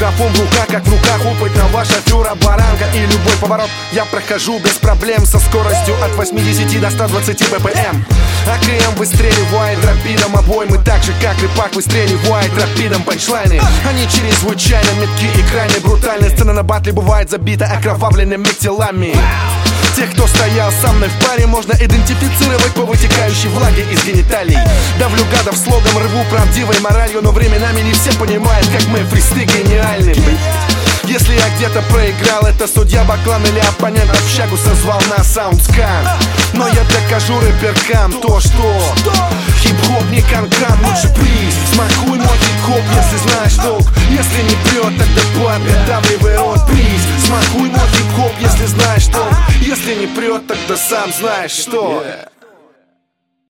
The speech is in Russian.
Микрофон в руках, как в руках опытного шофера баранга. И любой поворот я прохожу без проблем со скоростью от 80 до 120 БПМ. АКМ выстреливает рапидом обоймы, так же как Рипак выстреливает рапидом панчлайны. Они чрезвычайно метки и крайне брутальны. Сцена на батле бывает забита окровавленными телами. Тех, кто стоял со мной в паре, можно идентифицировать по вытекающей влаге из гениталий. Давлю гадов слогом, рву правдивой моралью, но временами не все понимают, как мы фристы гениальны. Если я где-то проиграл, это судья Баклан или оппонент общагу созвал на саундскан. Но я докажу рэперкам то, что хип-хоп не канкан, лучше приз. Смакуй мой хип-хоп, если знаешь толк. Если не прет, тогда подготавливай рот, приз. Смакуй мой хип-хоп, если знаешь толк. Если не прет, тогда сам знаешь что.